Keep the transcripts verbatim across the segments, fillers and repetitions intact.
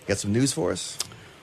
Got some news for us?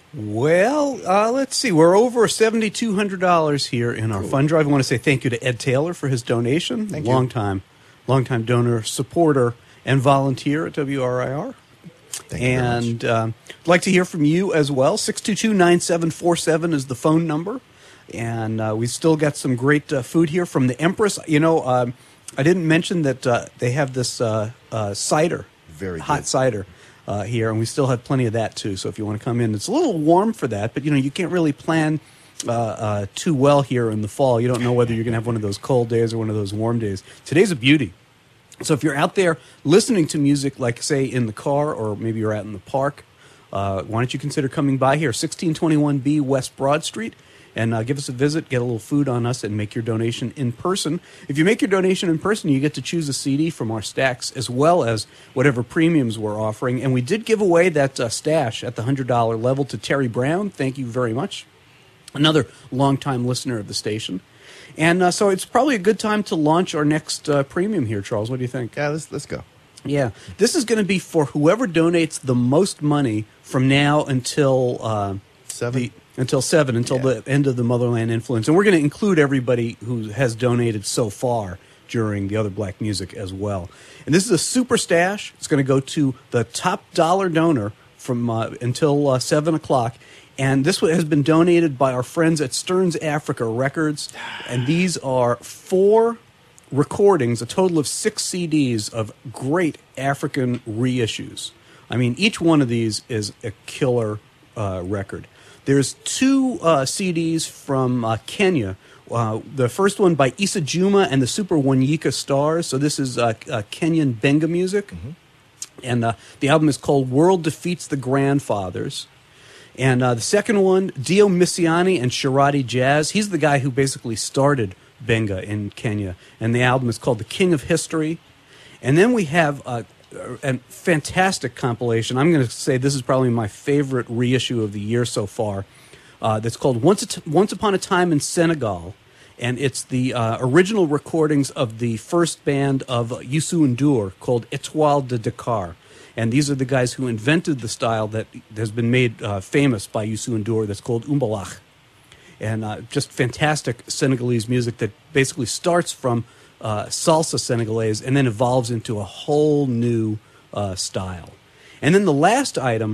Well, uh, let's see. We're over seven thousand two hundred dollars here in our Cool. fund drive. I want to say thank you to Ed Taylor for his donation. Thank you. long time, long time donor, supporter, and volunteer at W R I R. Thank you very much. And um, I'd like to hear from you as well. six two two, nine seven four seven is the phone number. And uh, we've still got some great uh, food here from the Empress. You know, um, I didn't mention that uh, they have this uh, uh, cider, Very hot good. cider uh, here, and we still have plenty of that too. So if you want to come in, it's a little warm for that, but you know you can't really plan uh, uh, too well here in the fall. You don't know whether you're going to have one of those cold days or one of those warm days. Today's a beauty. So if you're out there listening to music, like say in the car, or maybe you're out in the park, uh, why don't you consider coming by here, sixteen twenty-one B West Broad Street. And uh, give us a visit, get a little food on us, and make your donation in person. If you make your donation in person, you get to choose a C D from our stacks, as well as whatever premiums we're offering. And we did give away that uh, stash at the one hundred dollars level to Terry Brown. Thank you very much. Another longtime listener of the station. And uh, so it's probably a good time to launch our next uh, premium here, Charles. What do you think? Yeah, let's let's go. Yeah. This is going to be for whoever donates the most money from now until... Uh, Seven? The, until seven, until Yeah. the end of the Motherland Influence. And we're going to include everybody who has donated so far during the other black music as well. And this is a super stash. It's going to go to the top dollar donor from uh, until uh, seven o'clock. And this one has been donated by our friends at Stearns Africa Records. And these are four recordings, a total of six C Ds of great African reissues. I mean, each one of these is a killer uh, record. There's two uh, C Ds from uh, Kenya. Uh, the first one by Issa Juma and the Super Wanyika Stars. So this is uh, uh, Kenyan Benga music. Mm-hmm. And uh, the album is called World Defeats the Grandfathers. And uh, the second one, Dio Missiani and Sharadi Jazz. He's the guy who basically started Benga in Kenya. And the album is called The King of History. And then we have... Uh, a fantastic compilation. I'm going to say this is probably my favorite reissue of the year so far. Uh, that's called Once, T- Once Upon a Time in Senegal. And it's the uh, original recordings of the first band of Youssou N'Dour called Étoile de Dakar. And these are the guys who invented the style that has been made uh, famous by Youssou N'Dour that's called Umbalach. And uh, just fantastic Senegalese music that basically starts from Uh, salsa Senegalese, and then evolves into a whole new uh, style. And then the last item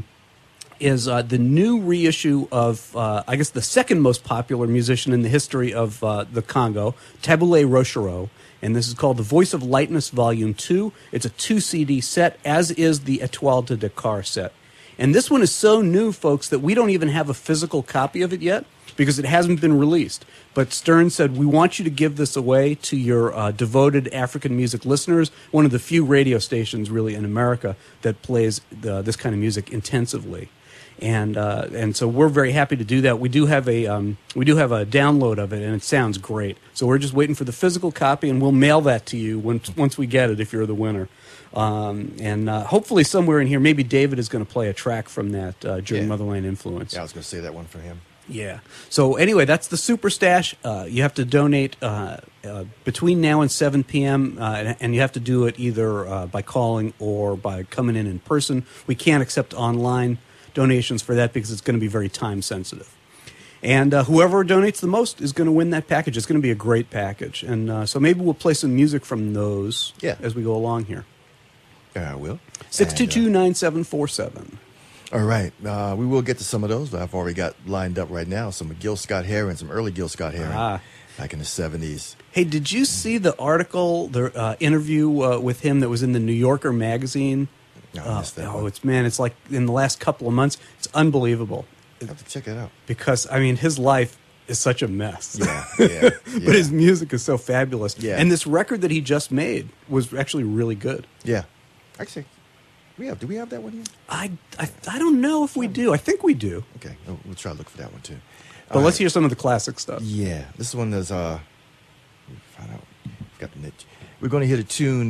is uh, the new reissue of, uh, I guess, the second most popular musician in the history of uh, the Congo, Taboulé Rochereau. And this is called The Voice of Lightness Volume two. It's a two C D set, as is the Étoile de Dakar set. And this one is so new, folks, that we don't even have a physical copy of it yet, because it hasn't been released. But Stern said, we want you to give this away to your uh, devoted African music listeners, one of the few radio stations really in America that plays the, this kind of music intensively. And uh, and so we're very happy to do that. We do have a um, we do have a download of it, and it sounds great. So we're just waiting for the physical copy, and we'll mail that to you once once we get it if you're the winner. Um, and uh, hopefully somewhere in here, maybe David is going to play a track from that uh, during Yeah. Motherland Influence. Yeah, I was going to say that one for him. Yeah. So anyway, that's the Super Stash. Uh, you have to donate uh, uh, between now and seven p.m., uh, and, and you have to do it either uh, by calling or by coming in in person. We can't accept online donations for that because it's going to be very time sensitive. And uh, whoever donates the most is going to win that package. It's going to be a great package. And uh, so maybe we'll play some music from those Yeah. as we go along here. Yeah, I will. six two two, nine seven four seven. All right. Uh, we will get to some of those, but I've already got lined up right now some Gil Scott-Heron, some early Gil Scott-Heron Ah. back in the seventies. Hey, did you see the article, the uh, interview uh, with him that was in the New Yorker magazine? No, I Uh, missed that oh, one. it's man, it's like in the last couple of months, it's unbelievable. I have to check it out. Because I mean, his life is such a mess. Yeah, yeah, but yeah. his music is so fabulous. Yeah. And this record that he just made was actually really good. Yeah. Actually, we have. Do we have that one here? I, I, I don't know if we do. I think we do. Okay, we'll, we'll try to look for that one too. But All let's right. hear some of the classic stuff. Yeah, this one is. Uh, let me find out. Got the niche. We're going to hear the tune.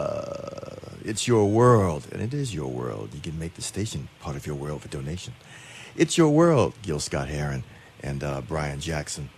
Uh, it's Your World, and it is your world. You can make the station part of your world for donation. It's Your World, Gil Scott-Heron and uh, Brian Jackson,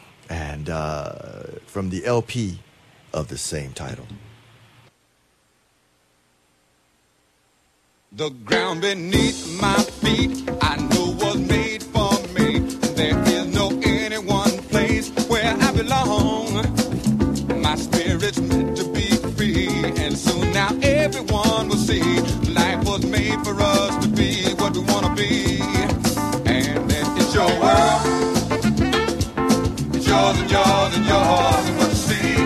and uh, from the L P of the same title. The ground beneath my feet, I know was made for me. There is no any one place where I belong. My spirit's meant to be free, and soon now everyone will see life was made for us to be what we want to be. And then it's your world. It's yours and yours and yours, and what you see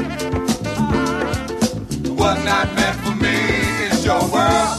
was not meant for me. It's your world.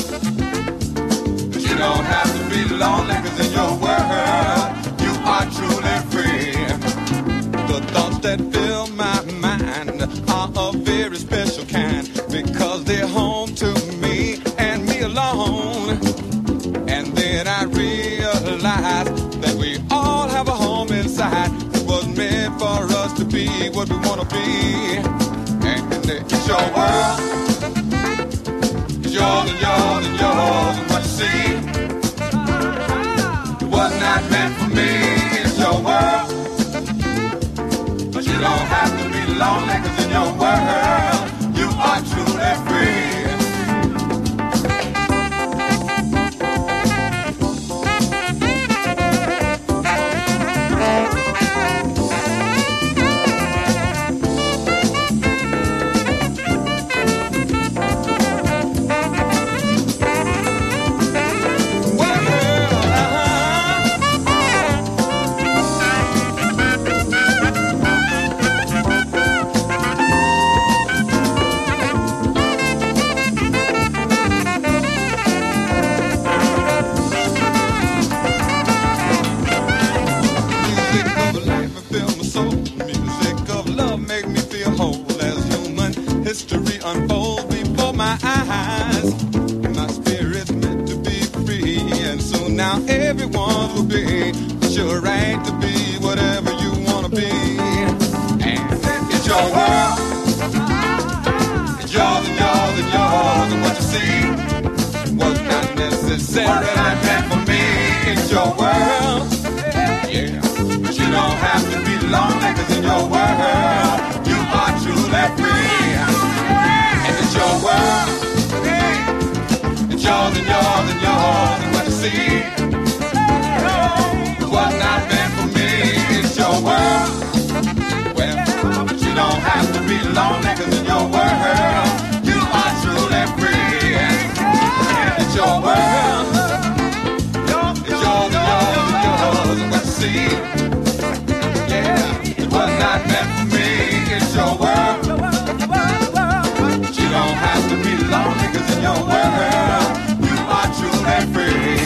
You don't have to be lonely, cause in your world you are truly free. The thoughts that fill my mind are a very special kind, because they're home to me and me alone. And then I realize that we all have a home inside that was meant for us to be what we want to be. And it's your world. It's yours and yours and yours, and what you see was not meant for me. It's your world, but you don't have to be lonely, cause in your world you are truly free. History unfolds before my eyes. My spirit's meant to be free, and soon now everyone will be. It's your right to be whatever you want to be. And it's your world. It's yours and yours and yours, and what you see was not necessarily meant for me. It's your world, yeah, but you don't have to be lonely, cause in your world you are truly free. It's your world, it's yours and yours and yours, and what you see was not meant for me. It's your world, well, but you don't have to be lonely, cause in your world you are truly free. And it's your world, it's yours and yours and yours, and what you see, yeah, it was not meant for me. It's your world. You don't have to be lonely, cause in your world you are truly free.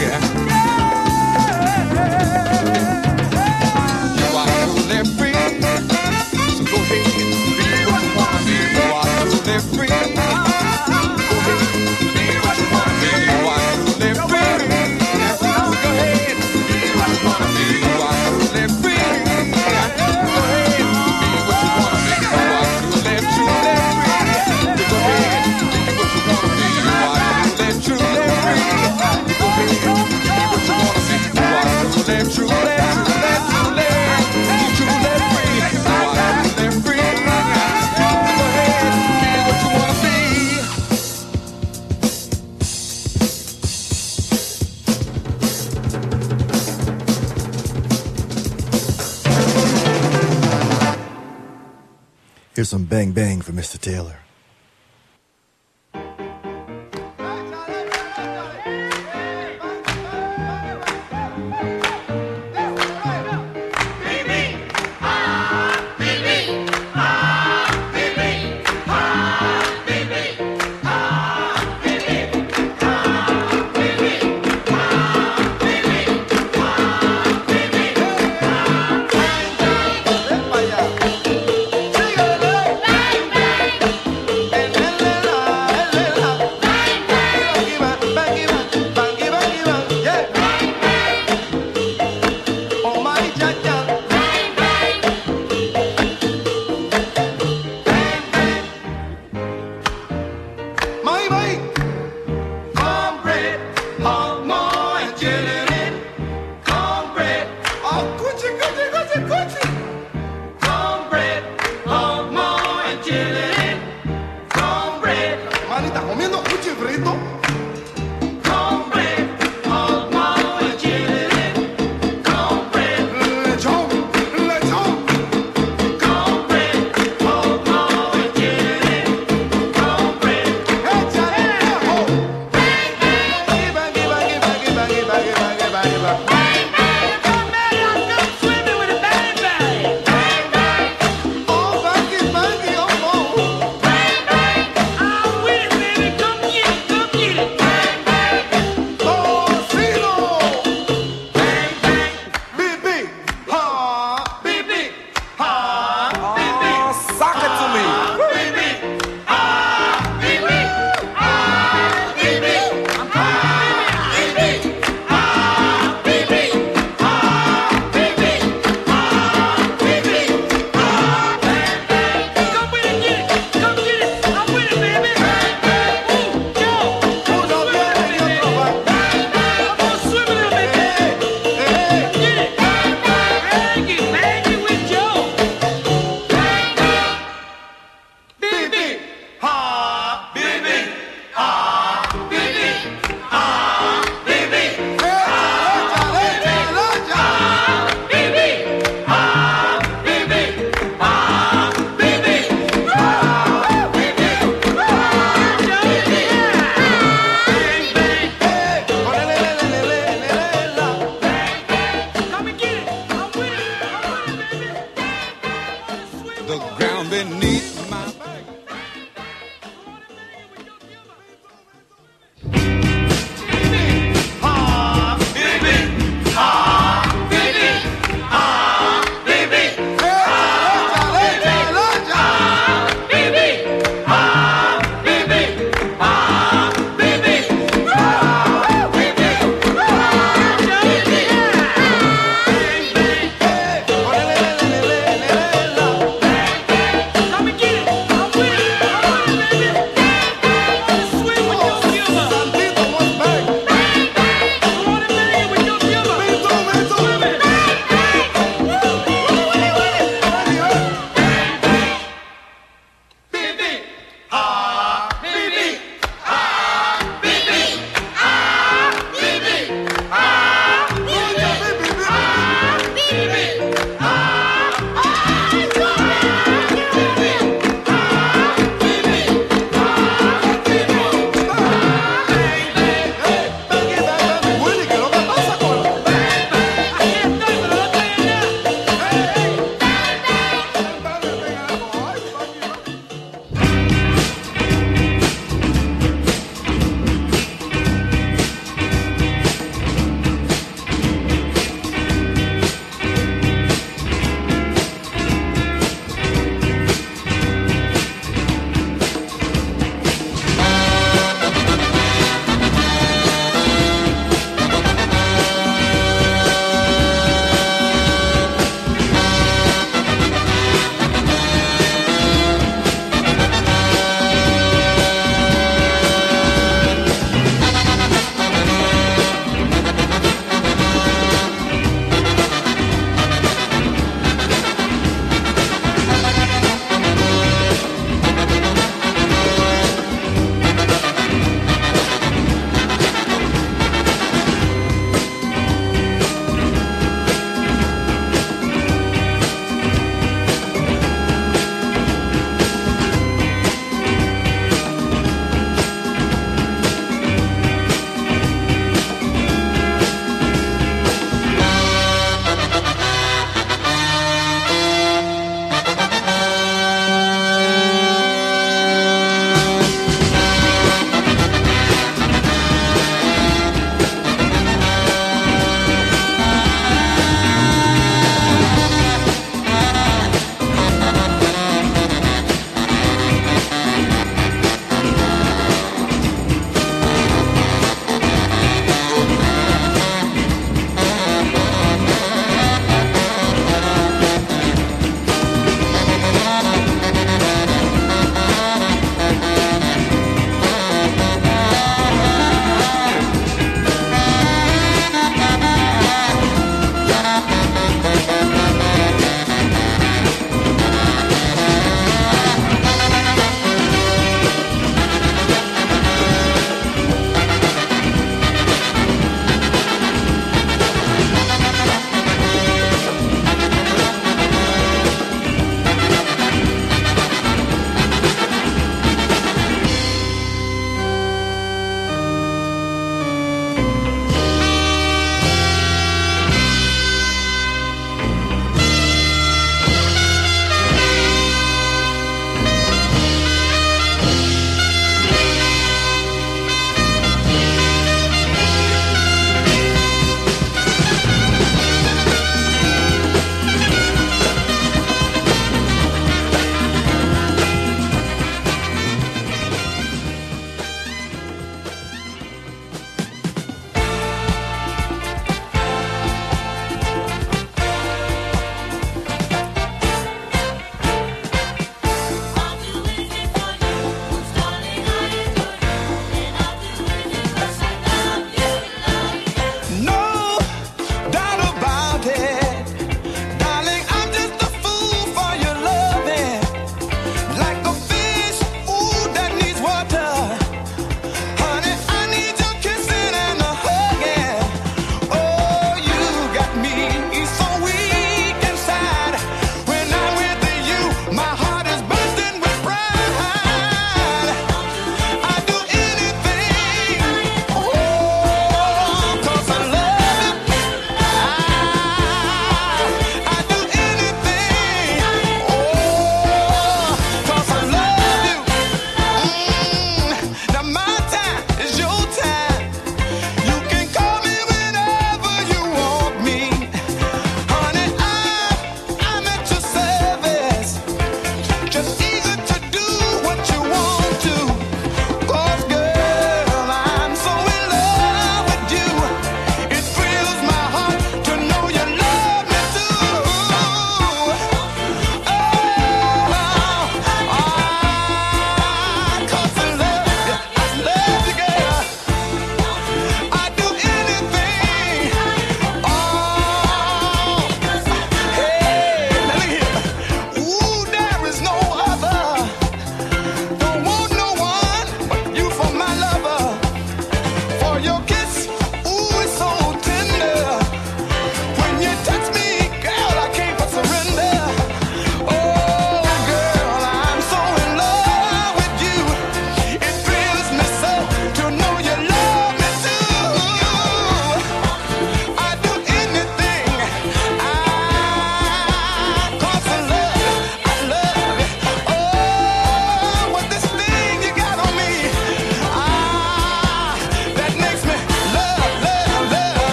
You are truly free. So go ahead, be what you wanna be. You are truly free. Go ahead, be what you wanna be. You are truly free. So go ahead, be what you wanna be. You are truly free. Go ahead, be what you wanna be. You are truly, truly free. Go ahead, be what you wanna be. You are truly, truly free. Go ahead, be what you wanna be. You are truly, truly, truly, truly, truly free. You are truly free. Go ahead, be what you wanna be. Here's some bang bang for Mister Taylor. Manita comiendo un chifrito.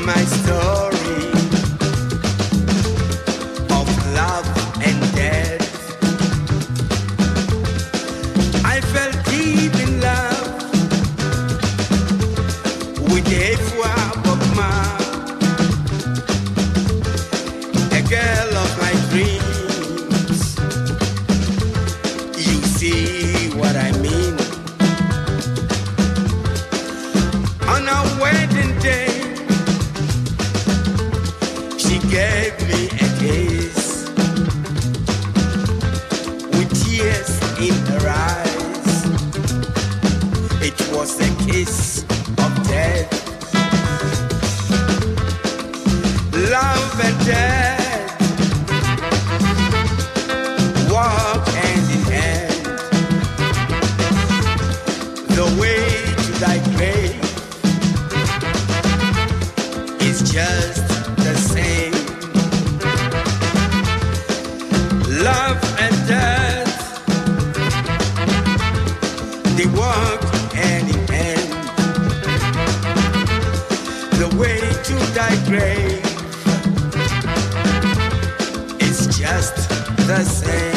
my story of love and death. I fell deep in love with Efwa Bokma, a girl of my dreams. You see what I mean? On our wedding day, she gave me a kiss with tears in her eyes. It was a kiss of death. Love and death walk hand in hand. The way to thy grave is just the same. Love and death, they walk hand in hand. The way to thy grave is just the same.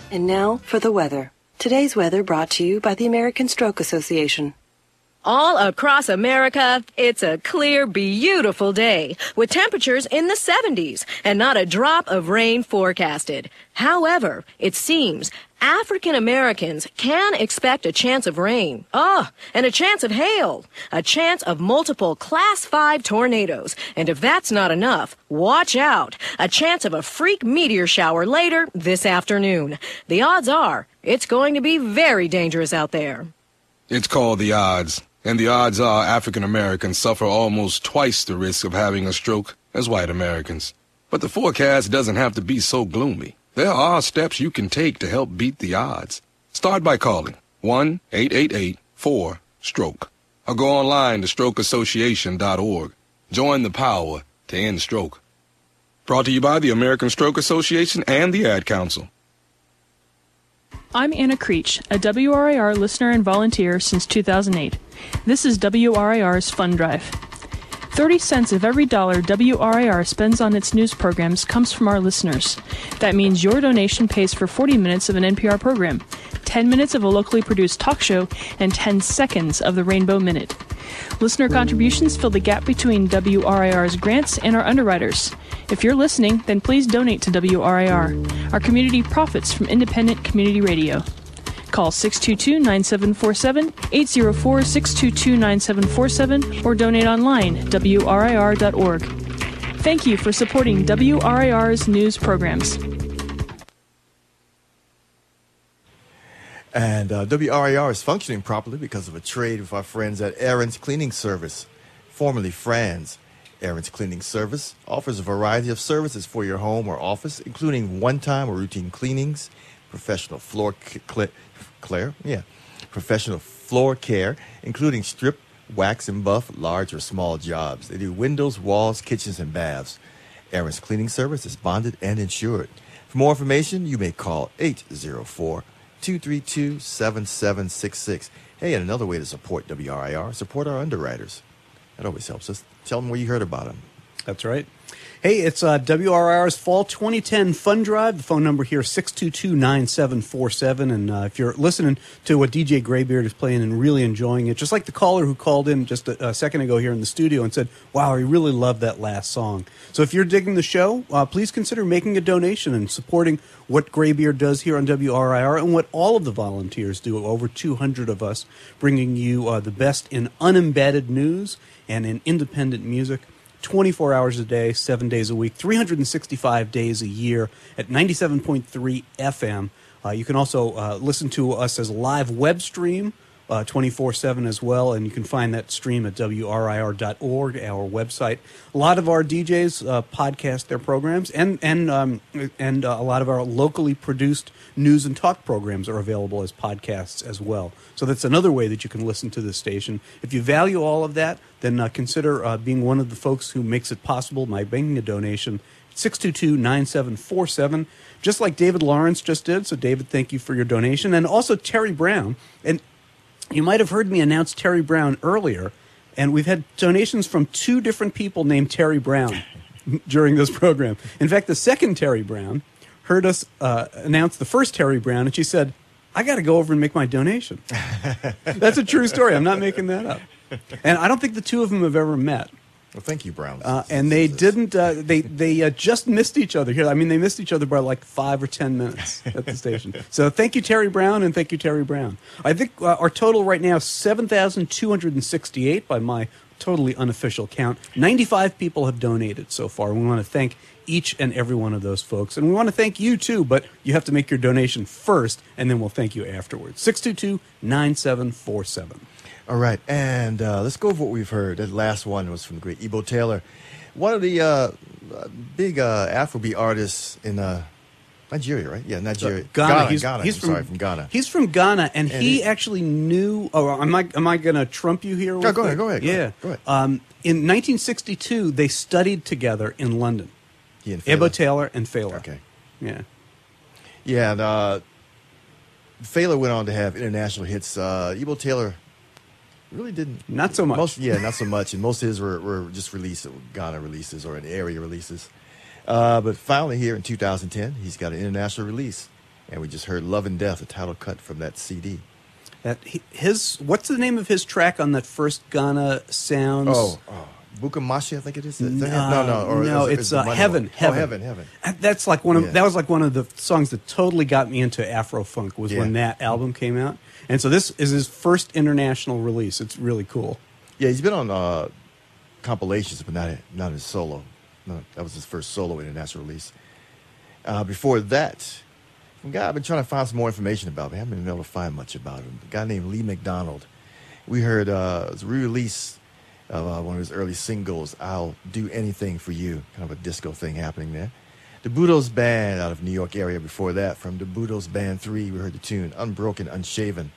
And now for the weather. Today's weather brought to you by the American Stroke Association. All across America, it's a clear, beautiful day with temperatures in the seventies and not a drop of rain forecasted. However, it seems African Americans can expect a chance of rain. Oh, and a chance of hail. A chance of multiple Class five tornadoes. And if that's not enough, watch out. A chance of a freak meteor shower later this afternoon. The odds are it's going to be very dangerous out there. It's called the odds. And the odds are African Americans suffer almost twice the risk of having a stroke as white Americans. But the forecast doesn't have to be so gloomy. There are steps you can take to help beat the odds. Start by calling one eight eight eight four stroke or go online to stroke association dot org. Join the power to end stroke. Brought to you by the American Stroke Association and the Ad Council. I'm Anna Creech, a W R I R listener and volunteer since two thousand eight. This is W R I R's Fund Drive. thirty cents of every dollar W R I R spends on its news programs comes from our listeners. That means your donation pays for forty minutes of an N P R program, ten minutes of a locally produced talk show, and ten seconds of the Rainbow Minute. Listener contributions fill the gap between W R I R's grants and our underwriters. If you're listening, then please donate to W R I R. Our community profits from independent community radio. Call six two two, nine seven four seven, eight zero four, six two two, nine seven four seven, or donate online, W R I R dot org. Thank you for supporting W R I R's news programs. And uh, W R I R is functioning properly because of a trade with our friends at Aaron's Cleaning Service, formerly Franz. Aaron's Cleaning Service offers a variety of services for your home or office, including one-time or routine cleanings, professional floor cl- clear, yeah, professional floor care, including strip, wax, and buff, large or small jobs. They do windows, walls, kitchens, and baths. Aaron's Cleaning Service is bonded and insured. For more information, you may call eight zero four, two three two, seven seven six six. Hey, and another way to support W R I R, support our underwriters. That always helps us. Tell them where you heard about them. That's right. Hey, it's uh, W R I R's Fall twenty ten Fund Drive. The phone number here is six two two, nine seven four seven. And uh, if you're listening to what D J Graybeard is playing and really enjoying it, just like the caller who called in just a, a second ago here in the studio and said, wow, I really loved that last song. So if you're digging the show, uh, please consider making a donation and supporting what Graybeard does here on W R I R and what all of the volunteers do, over two hundred of us, bringing you uh, the best in unembedded news and in independent music. twenty-four hours a day, seven days a week, three hundred sixty-five days a year at ninety-seven point three F M. Uh, you can also uh, listen to us as a live web stream uh, twenty-four seven as well, and you can find that stream at W R I R dot org, our website. A lot of our D Js uh, podcast their programs, and and um, and uh, a lot of our locally produced news and talk programs are available as podcasts as well. So that's another way that you can listen to this station. If you value all of that, then uh, consider uh, being one of the folks who makes it possible by making a donation. six two two, nine seven four seven, just like David Lawrence just did. So, David, thank you for your donation. And also Terry Brown. And you might have heard me announce Terry Brown earlier, and we've had donations from two different people named Terry Brown during this program. In fact, the second Terry Brown heard us uh, announce the first Terry Brown, and she said, I got to go over and make my donation. That's a true story. I'm not making that up. And I don't think the two of them have ever met. Well, thank you, Brown. Uh, and they didn't, uh, they, they uh, just missed each other here. I mean, they missed each other by like five or ten minutes at the station. So thank you, Terry Brown, and thank you, Terry Brown. I think uh, our total right now is seven thousand two hundred sixty-eight by my totally unofficial count. ninety-five people have donated so far. We want to thank each and every one of those folks. And we want to thank you, too, but you have to make your donation first, and then we'll thank you afterwards. six two two, nine seven four seven. All right, and uh, let's go over what we've heard. That last one was from the great Ebo Taylor, one of the uh, big uh, Afrobeat artists in uh, Nigeria, right? Yeah, Nigeria. Ghana. Ghana, He's, Ghana. He's I'm from, sorry, from Ghana. He's from Ghana, and, And he, he- actually knew. Oh, am I am I going to trump you here? No, real go ahead, quick? go ahead, go Yeah. ahead, go ahead. Um, in nineteen sixty-two, they studied together in London. He and Ebo Fela. Taylor and Fela. Okay. Yeah. Yeah, and uh, Fela went on to have international hits. Uh, Ebo Taylor really didn't. Not so much. Most, yeah, not so much. And most of his were, were just released, Ghana releases or in area releases. Uh, but finally, here in two thousand ten, he's got an international release. And we just heard Love and Death, a title cut from that C D. That his what's the name of his track on that first Ghana Sounds? Oh, oh. Bukamashi, I think it is. No, no, no, or no, is, it's is uh, Heaven, oh, Heaven, Heaven, Heaven. That's like one of Yeah. that was like one of the songs that totally got me into Afro-funk was Yeah. when that album came out. And so this is his first international release. It's really cool. Yeah, he's been on uh, compilations, but not not his solo. No, that was his first solo international release. Uh, before that, a guy I've been trying to find some more information about, but I haven't been able to find much about him. A guy named Lee McDonald. We heard uh, it was a re-release of uh, one of his early singles, "I'll Do Anything for You," kind of a disco thing happening there. The Budos Band out of New York area. Before that, from the Budos Band three, we heard the tune "Unbroken, Unshaven,"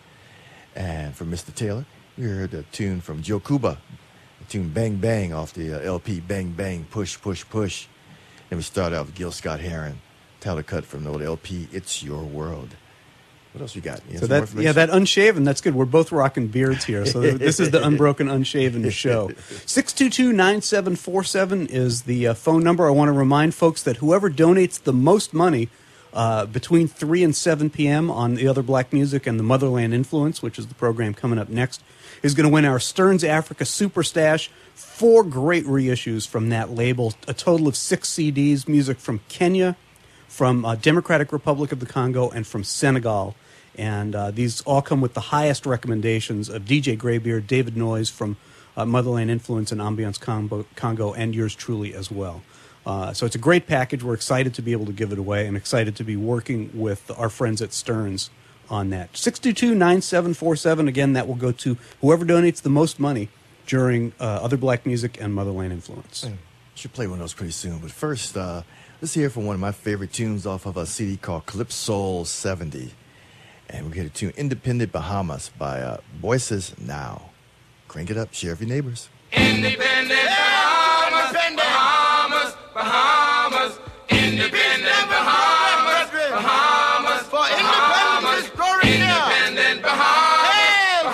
and from Mister Taylor, we heard the tune from Joe Cuba, the tune "Bang Bang" off the uh, L P "Bang Bang Push Push Push." Then we started out with Gil Scott-Heron, title cut from the old L P "It's Your World." What else you got? You have So some more that information? yeah, that unshaven, that's good. We're both rocking beards here. So this is the Unbroken Unshaven show. six two two, nine seven four seven is the uh, phone number. I want to remind folks that whoever donates the most money uh, between three and seven p.m. on The Other Black Music and the Motherland Influence, which is the program coming up next, is going to win our Stearns Africa Super Stash. Four great reissues from that label. A total of six C Ds, music from Kenya, from uh, Democratic Republic of the Congo, and from Senegal. And uh, these all come with the highest recommendations of D J Greybeard, David Noyes from uh, Motherland Influence and Ambiance Congo, Congo, and yours truly as well. Uh, so it's a great package. We're excited to be able to give it away and excited to be working with our friends at Stearns on that. six two two, nine seven four seven. Again, that will go to whoever donates the most money during uh, Other Black Music and Motherland Influence. Should play one of those pretty soon. But first, uh, let's hear from one of my favorite tunes off of a C D called Calypso seventy. And we get a tune, Independent Bahamas, by uh, Voices Now. Crank it up, share with your neighbors. Independent Bahamas, Bahamas, Bahamas, independent Bahamas, Bahamas, for independence, glory independent Bahamas,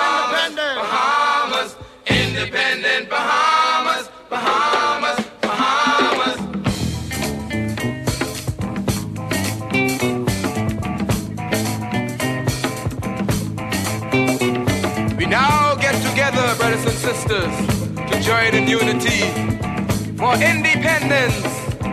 Bahamas, independent Bahamas, Bahamas, Bahamas. We now get together, brothers and sisters, to join in unity for independence.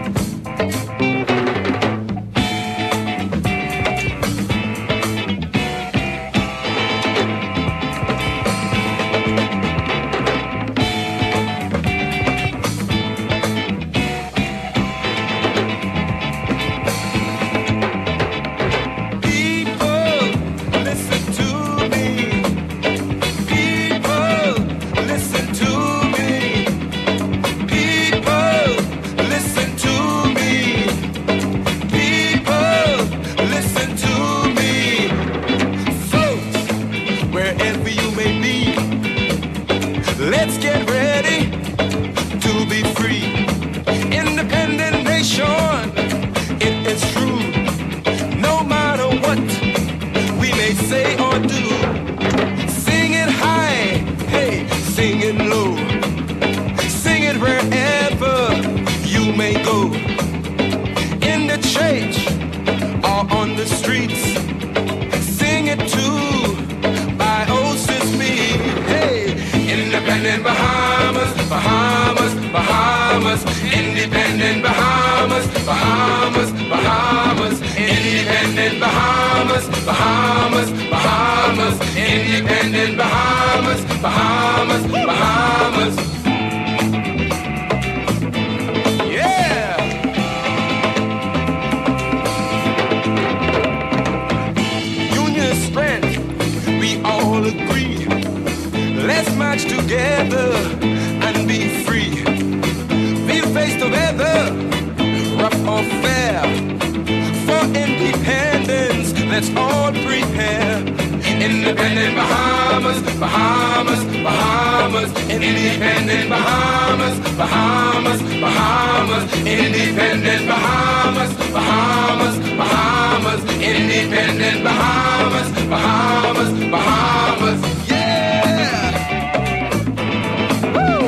Let's get ready to be free. Independent nation, it is true. No matter what we may say or do, sing it high, hey, sing it low. Sing it wherever you may go. In the church or on the streets, sing it too by old sis me. Hey, independent Bahamas, Bahamas, Bahamas, independent Bahamas, Bahamas, Bahamas, independent Bahamas, Bahamas, Bahamas, independent Bahamas, Bahamas, Bahamas. Yeah. Union strength, we all agree. Let's march together and be free. We'll face the weather, rough or fair. For independence, let's all prepare. Independent Bahamas, Bahamas, Bahamas. Independent Bahamas, Bahamas, Bahamas. Independent Bahamas, Bahamas, Bahamas. Independent Bahamas, Bahamas, Bahamas. Yeah! Woo!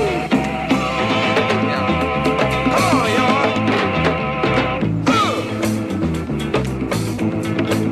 Come on, y'all.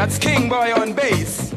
that's King Boy on bass.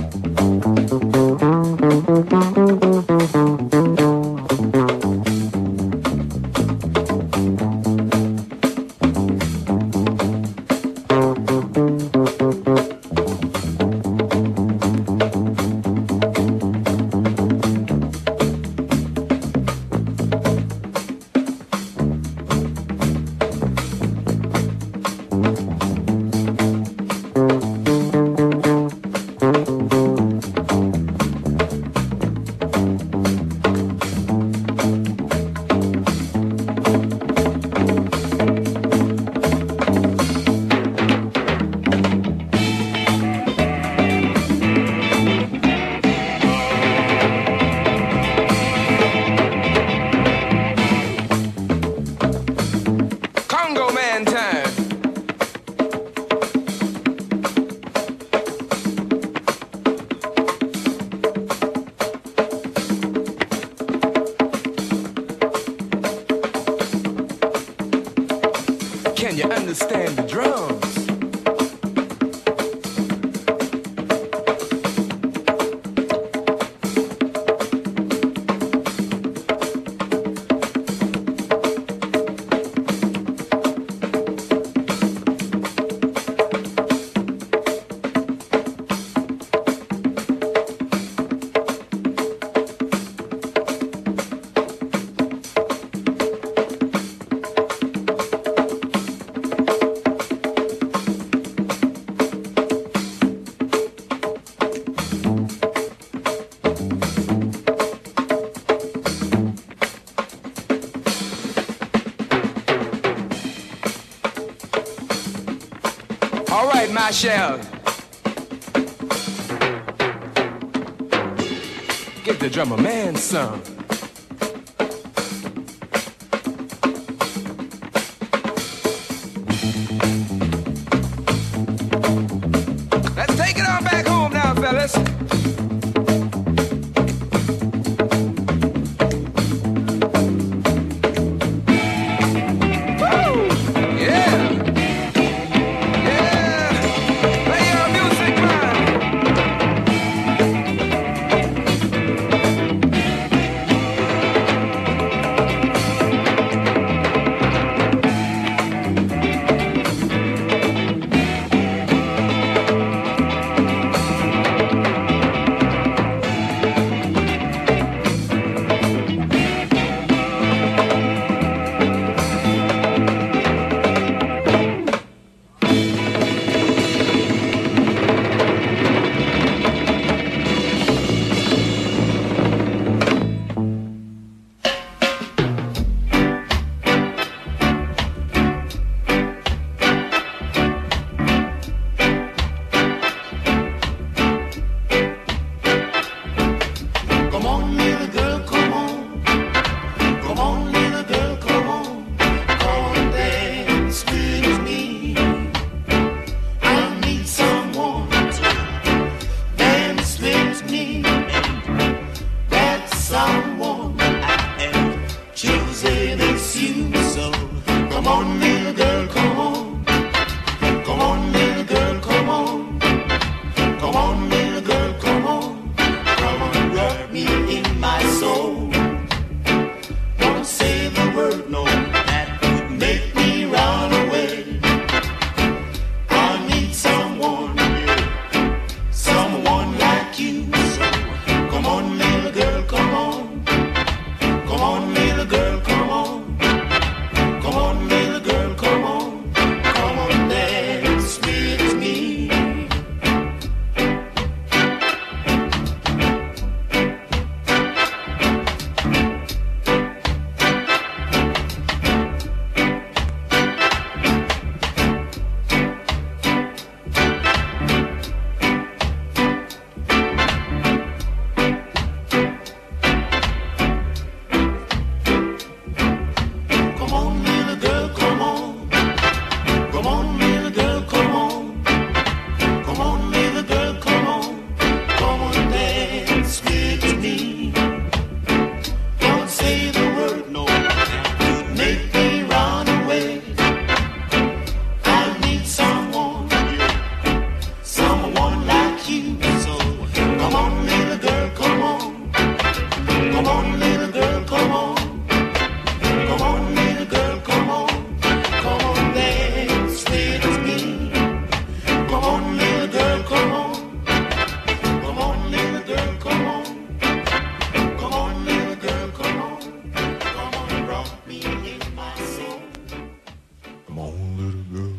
Can you understand the drums? All right, Michelle. Give the drummer man some. Let's take it on back home now, fellas.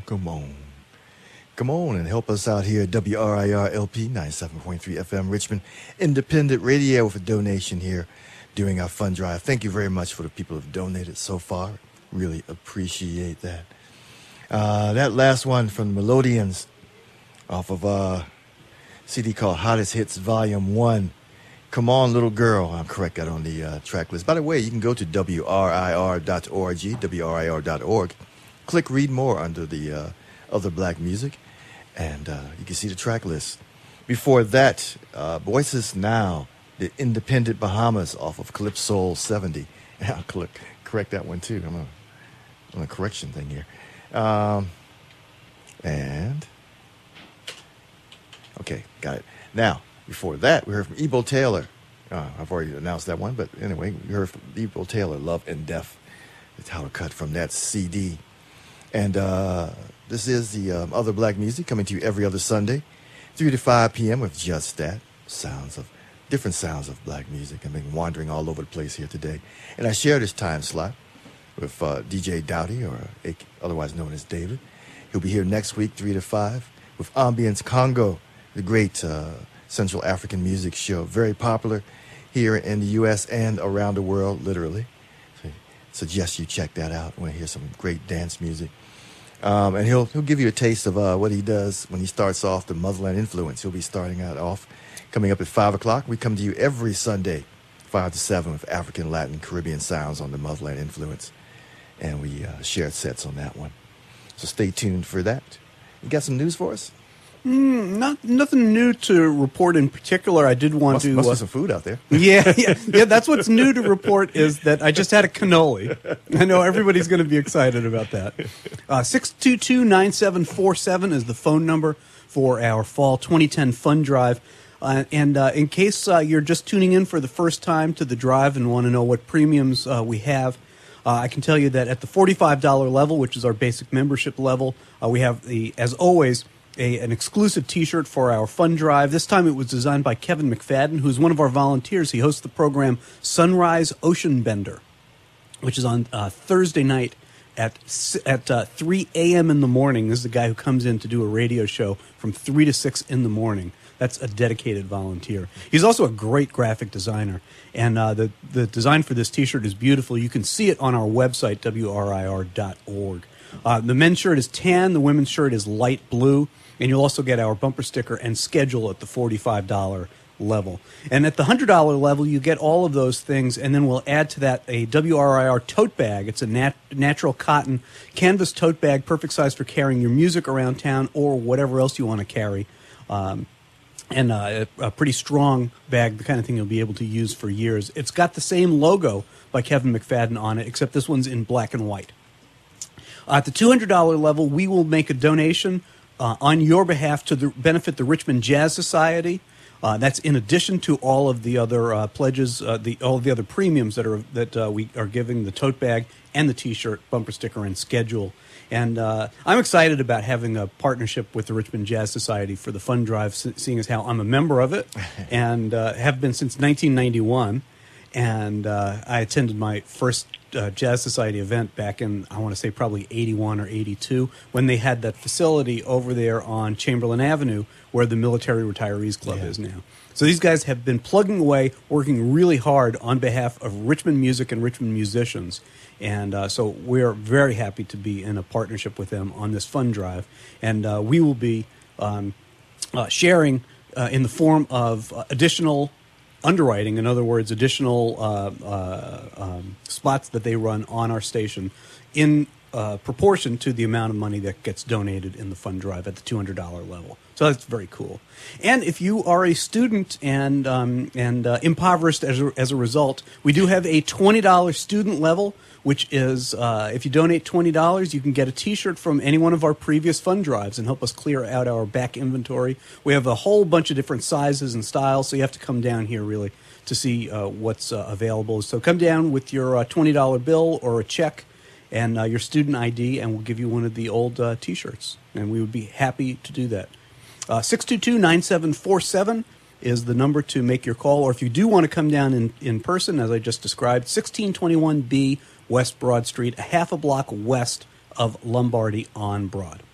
Come on. Come on and help us out here at W R I R L P ninety-seven point three F M Richmond Independent Radio with a donation here during our fund drive. Thank you very much for the people who have donated so far. Really appreciate that. Uh, that last one from Melodians off of a C D called Hottest Hits Volume one. Come On Little Girl. I'm correct that on the uh, track list. By the way, you can go to W R I R dot org, W R I R dot org. Click Read More under the uh, other black music, and uh, you can see the track list. Before that, uh, Voices Now, the Independent Bahamas off of Calypso seventy. I'll click, correct that one too. I'm on a, on a correction thing here. Um, and, okay, got it. Now, before that, we heard from Ebo Taylor. Uh, I've already announced that one, but anyway, we heard from Ebo Taylor, Love and Death, the title cut from that C D. And uh, this is the um, other black music coming to you every other Sunday, three to five p.m. with just that, sounds of, different sounds of black music. I've been wandering all over the place here today. And I share this time slot with uh, D J Dowdy, or otherwise known as David. He'll be here next week, three to five, with Ambience Congo, the great uh, Central African music show. Very popular here in the U S and around the world, literally. So I suggest you check that out. I want to hear some great dance music. Um, and he'll he'll give you a taste of uh, what he does when he starts off the Motherland Influence. He'll be starting out off, coming up at five o'clock. We come to you every Sunday, five to seven, with African, Latin, Caribbean sounds on the Motherland Influence. And we uh, shared sets on that one. So stay tuned for that. You got some news for us? Mm, not nothing new to report in particular. I did want must, to. Must uh, be some food out there. Yeah, yeah, yeah. That's what's new to report is that I just had a cannoli. I know everybody's going to be excited about that. Uh, six two two, nine seven four seven is the phone number for our fall twenty ten fund drive. Uh, and uh, in case uh, you're just tuning in for the first time to the drive and want to know what premiums uh, we have, uh, I can tell you that at the forty-five dollars level, which is our basic membership level, uh, we have, the, as always, A, an exclusive T-shirt for our fund drive. This time it was designed by Kevin McFadden, who's one of our volunteers. He hosts the program Sunrise Ocean Bender, which is on uh, Thursday night at at uh, three a.m. in the morning. This is the guy who comes in to do a radio show from three to six in the morning. That's a dedicated volunteer. He's also a great graphic designer, and uh, the, the design for this T-shirt is beautiful. You can see it on our website, W R I R dot org. Uh, the men's shirt is tan, the women's shirt is light blue. And you'll also get our bumper sticker and schedule at the forty-five dollars level. And at the one hundred dollars level, you get all of those things, and then we'll add to that a W R I R tote bag. It's a nat- natural cotton canvas tote bag, perfect size for carrying your music around town or whatever else you want to carry. Um, and uh, a, a pretty strong bag, the kind of thing you'll be able to use for years. It's got the same logo by Kevin McFadden on it, except this one's in black and white. Uh, at the two hundred dollars level, we will make a donation Uh, on your behalf to the, benefit the Richmond Jazz Society. Uh, that's in addition to all of the other uh, pledges, uh, the all of the other premiums that are that uh, we are giving, the tote bag and the T-shirt, bumper sticker, and schedule. And uh, I'm excited about having a partnership with the Richmond Jazz Society for the fund drive, seeing as how I'm a member of it and uh, have been since nineteen ninety-one. And uh, I attended my first uh, Jazz Society event back in, I want to say probably eighty-one or eighty-two, when they had that facility over there on Chamberlain Avenue where the Military Retirees Club Yeah. is now. So these guys have been plugging away, working really hard on behalf of Richmond music and Richmond musicians. And uh, so we're very happy to be in a partnership with them on this fund drive. And uh, we will be um, uh, sharing uh, in the form of uh, additional underwriting, in other words, additional uh, uh, um, spots that they run on our station in uh, proportion to the amount of money that gets donated in the fund drive at the two hundred dollars level. So that's very cool. And if you are a student and um, and uh, impoverished as a, as a result, we do have a twenty dollars student level, which is uh, if you donate twenty dollars, you can get a T-shirt from any one of our previous fund drives and help us clear out our back inventory. We have a whole bunch of different sizes and styles, so you have to come down here really to see uh, what's uh, available. So come down with your uh, twenty dollars bill or a check and uh, your student I D, and we'll give you one of the old uh, T-shirts. And we would be happy to do that. Uh, six two two, nine seven four seven is the number to make your call. Or if you do want to come down in, in person, as I just described, sixteen twenty-one B West Broad Street, a half a block west of Lombardy on Broad.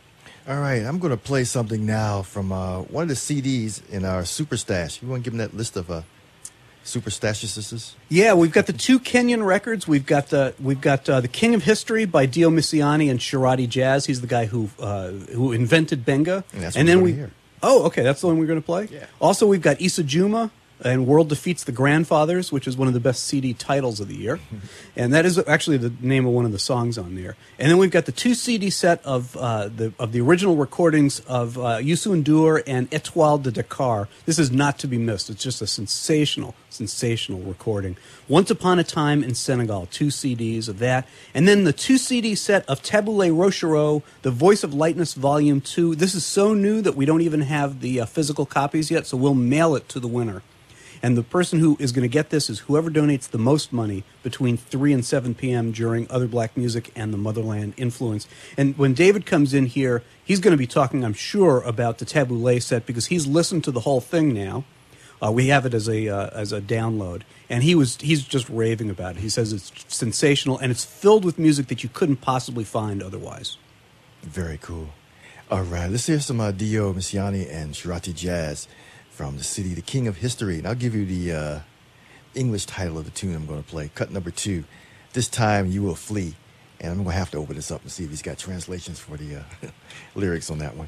All right, I'm going to play something now from uh, one of the C Ds in our Super Stash. You want to give them that list of uh, Super Stashes? Yeah, we've got the two Kenyan records. We've got the we've got uh, the King of History by Dio Missiani and Shirati Jazz. He's the guy who uh, who invented benga. And that's and what then we're we gonna hear. Oh, okay, that's the one we're going to play. Yeah. Also, we've got Issa Juma and World Defeats the Grandfathers, which is one of the best C D titles of the year. And that is actually the name of one of the songs on there. And then we've got the two C D set of uh, the of the original recordings of uh, Youssou N'Dour and Etoile de Dakar. This is not to be missed. It's just a sensational, sensational recording. Once Upon a Time in Senegal, two C Ds of that. And then the two C D set of Taboulé Rochereau, The Voice of Lightness Volume two. This is so new that we don't even have the uh, physical copies yet, so we'll mail it to the winner. And the person who is going to get this is whoever donates the most money between three and seven p.m. during Other Black Music and the Motherland Influence. And when David comes in here, he's going to be talking, I'm sure, about the Taboulé set because he's listened to the whole thing now. Uh, we have it as a uh, as a download. And he was he's just raving about it. He says it's sensational, and it's filled with music that you couldn't possibly find otherwise. Very cool. All right, let's hear some uh, Dio Missiani and Shirati Jazz from the city, the King of History. And I'll give you the uh, English title of the tune I'm going to play, cut number two. This Time You Will Flee. And I'm going to have to open this up and see if he's got translations for the uh, lyrics on that one.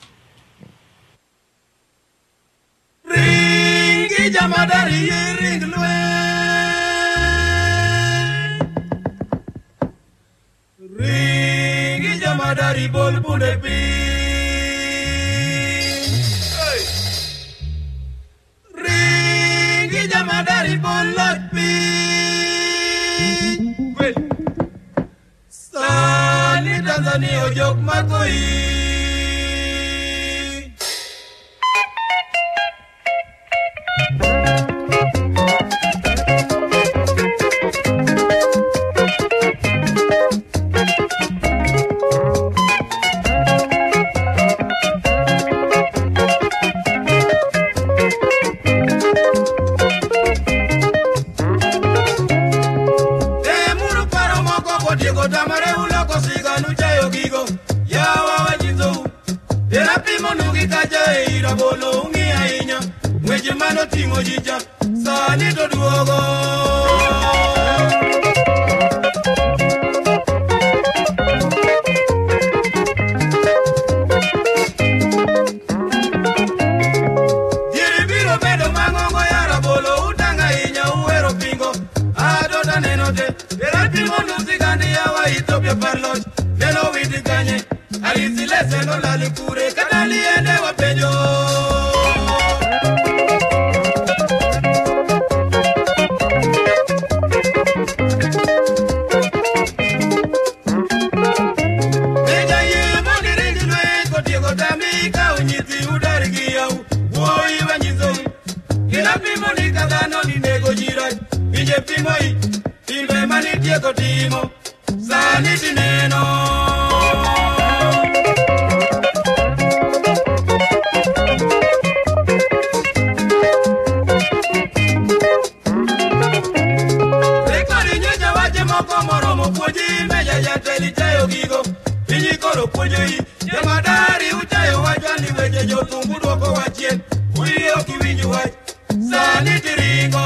Ringi jamadari ringlwe Ringi jamadari bol bunde pi Ringi jamadari bol lot pi Sani Tanzania ojok makoi Tingo jija, sani to duogo. Diribiro bedo mangongo yara bolo utanga inya uero pingo. Adota nenote, era pingo nusigandi yawa Ethiopia parloj. Neno witi kanye, alizilese no lalikure, kadali ende wapenyo. Pimoi, timbe mani tieko timo, sani tineno. Rekori nyoja wache moko moromo puoji, meja ya teli chayo gigo, pinyi koro puojoi, jamadari uchayo wachwani weche jotungu dwoko wachien, uiyo kiwinji wach, sani tiringo.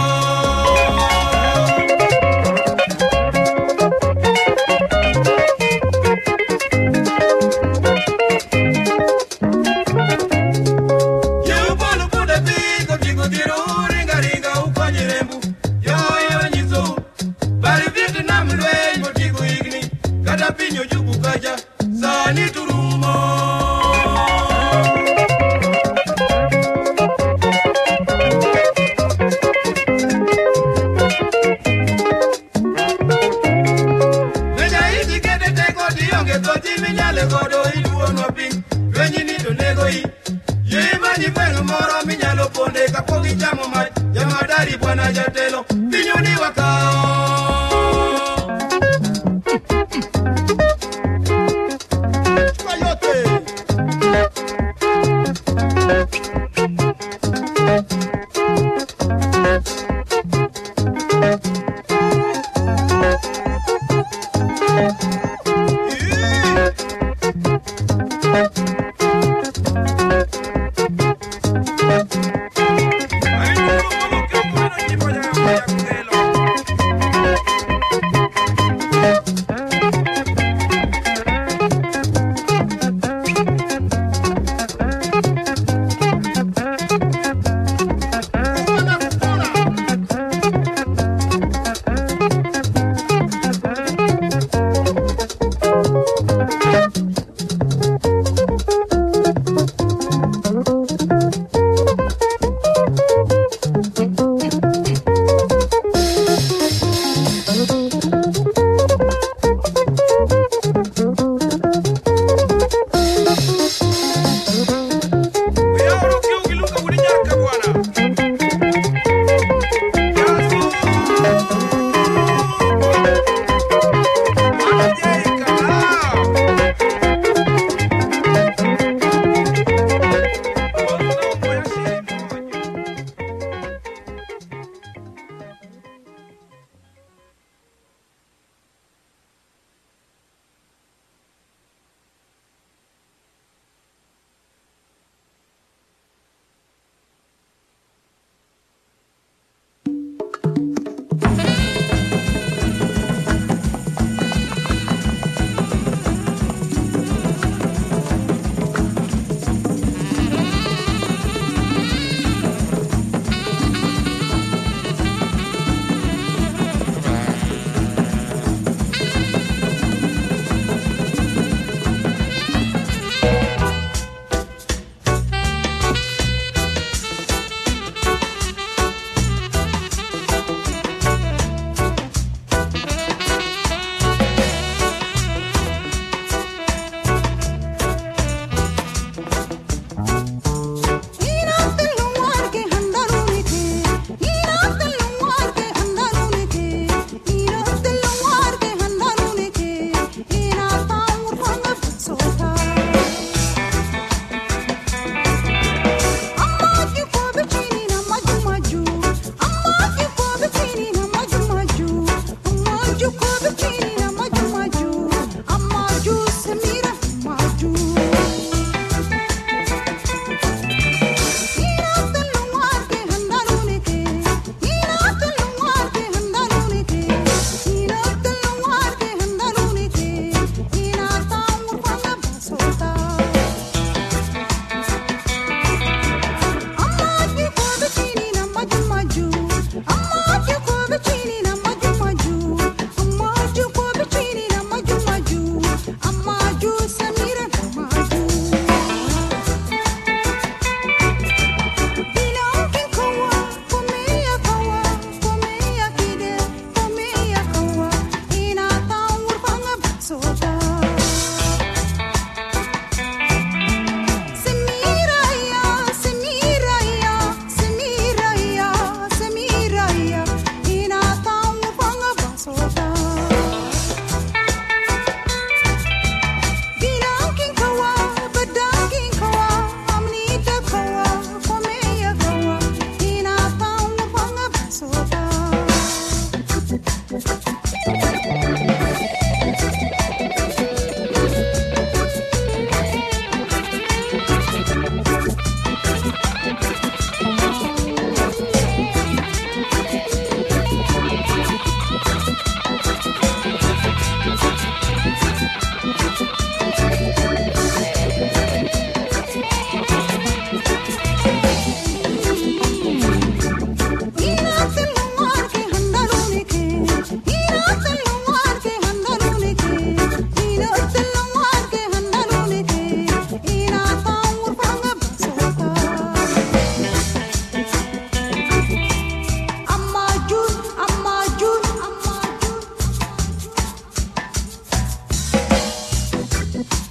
Yeah.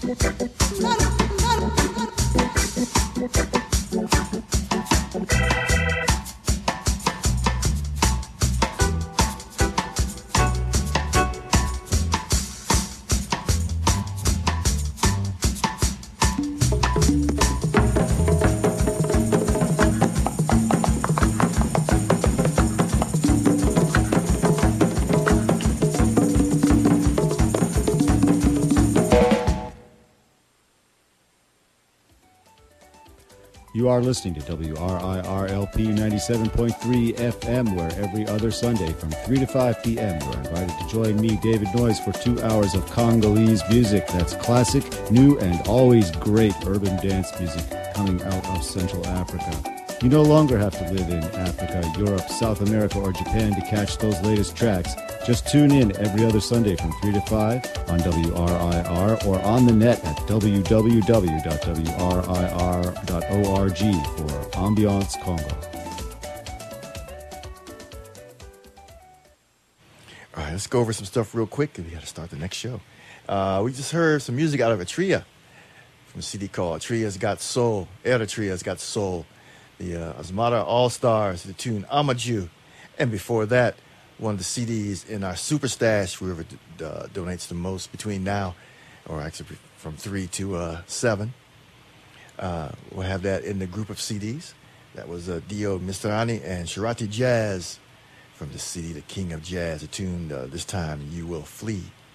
You are listening to W R I R L P ninety-seven point three F M, where every other Sunday from three to five p.m. you are invited to join me, David Noyes, for two hours of Congolese music. That's classic, new, and always great urban dance music coming out of Central Africa. You no longer have to live in Africa, Europe, South America, or Japan to catch those latest tracks. Just tune in every other Sunday from three to five on W R I R or on the net at w w w dot w r i r dot org for Ambiance Congo. All right, let's go over some stuff real quick, and we got to start the next show. Uh, we just heard some music out of Atria from a C D called Atria's Got Soul. Eritria's Got Soul. The uh, Asmara All-Stars, the tune Amaju. And before that, one of the C Ds in our Super Stash, whoever d- uh, donates the most between now, or actually from three to uh, seven. Uh, we'll have that in the group of C Ds. That was uh, Dio Mistrani and Sharati Jazz from the C D The King of Jazz, a tune uh, this time, You Will Flee.